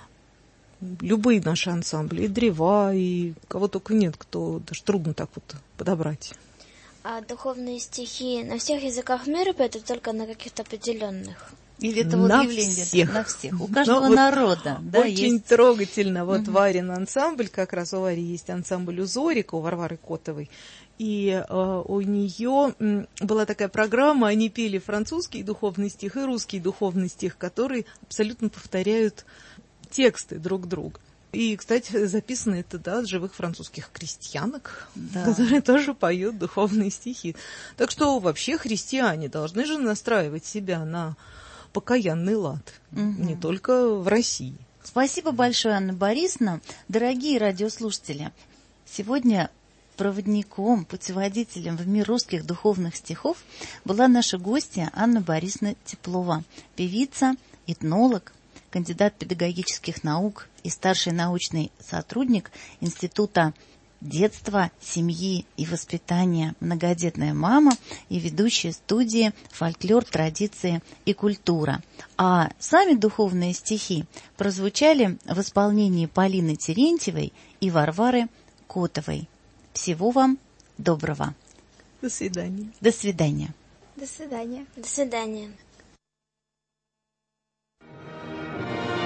Любые наши ансамбли, и древа, и кого только нет, кто даже трудно так вот подобрать. А духовные стихи на всех языках мира поют, или только на каких-то определенных? Или это На вот явление всех. на всех. У каждого Ну, вот народа. Да, очень есть. трогательно. Вот Мгм. Варин ансамбль, как раз у Вари есть ансамбль у Зорика, у Варвары Котовой. И э, у нее м, была такая программа, они пели французский духовный стих и русский духовный стих, которые абсолютно повторяют тексты друг друга. И, кстати, записано это, да, от живых французских крестьянок, Да. которые тоже поют духовные стихи. Так что вообще христиане должны же настраивать себя на покаянный лад, Мгм. не только в России. Спасибо большое, Анна Борисовна. Дорогие радиослушатели, сегодня проводником, путеводителем в мир русских духовных стихов была наша гостья Анна Борисовна Теплова, певица, этнолог, кандидат педагогических наук и старший научный сотрудник Института детства, семьи и воспитания, многодетная мама и ведущая студии «Фольклор, традиции и культура». А сами духовные стихи прозвучали в исполнении Полины Терентьевой и Варвары Котовой. Всего вам доброго. До свидания. До свидания. До свидания. До свидания.